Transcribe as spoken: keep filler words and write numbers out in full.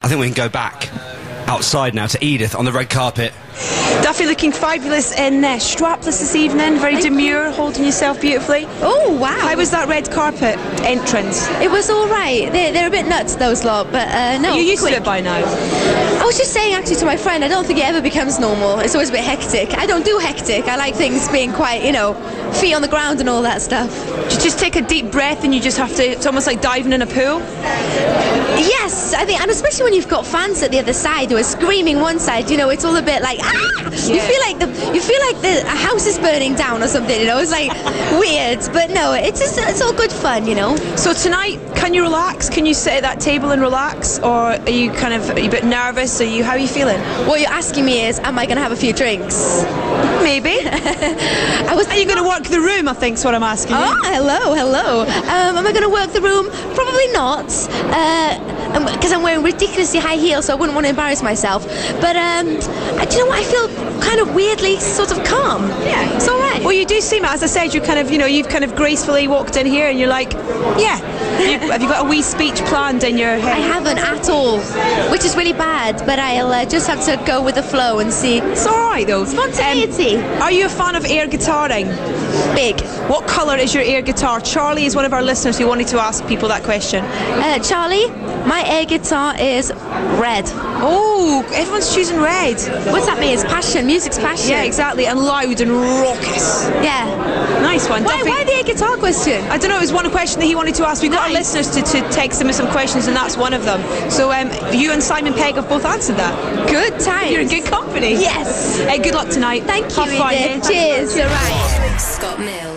think we can go back outside now to Edith on the red carpet. Duffy looking fabulous in uh, strapless this evening, very Thank demure, you. holding yourself beautifully. Oh, wow. How was that red carpet entrance? It was all right. They're, they're a bit nuts, those lot, but uh, no. You're used quick. to it by now. I was just saying, actually, to my friend, I don't think it ever becomes normal. It's always a bit hectic. I don't do hectic. I like things being quite, you know, feet on the ground and all that stuff. You just take a deep breath and you just have to, it's almost like diving in a pool. Yes, I think, and especially when you've got fans at the other side who are screaming one side, you know, it's all a bit like, ah! You Yeah. feel like the you feel like the a house is burning down or something, you know. It's like weird, but no, it's just, it's all good fun, you know. So tonight, can you relax? Can you sit at that table and relax, or are you kind of are you a bit nervous? Are you how are you feeling? What you're asking me is, am I going to have a few drinks? Maybe. I was. Are you going to work the room? I think's what I'm asking you. Oh, hello, hello. Um, am I going to work the room? Probably not, because uh, I'm wearing ridiculously high heels, so I wouldn't want to embarrass myself. But um, I, do you know what? I feel kind of weirdly sort of calm. Yeah, it's all right. Well, you do seem, as I said, you kind of, you know, you've kind of gracefully walked in here, and you're like, yeah. You, have you got a wee speech planned in your head? I haven't at all, which is really bad, but I'll uh, just have to go with the flow and see. It's all right though. Spontaneity. Um, are you a fan of air guitaring? Big. What colour is your air guitar? Charlie is one of our listeners who wanted to ask people that question. Uh, Charlie, my air guitar is red. Oh, everyone's choosing red. What's that mean? It's passion. Music's passion. Yeah, exactly, and loud and raucous. Yeah. Nice one. Why, Duffy. why the air guitar question? I don't know, it was one question that he wanted to ask. We've got our Nice. listeners to, to text him with some questions, and that's one of them. So um, you and Simon Pegg have both answered that. Good times. You're in good company. Yes. Hey, good luck tonight. Thank you, Have fun, Edith. yeah? Cheers. All right. Scott Mill.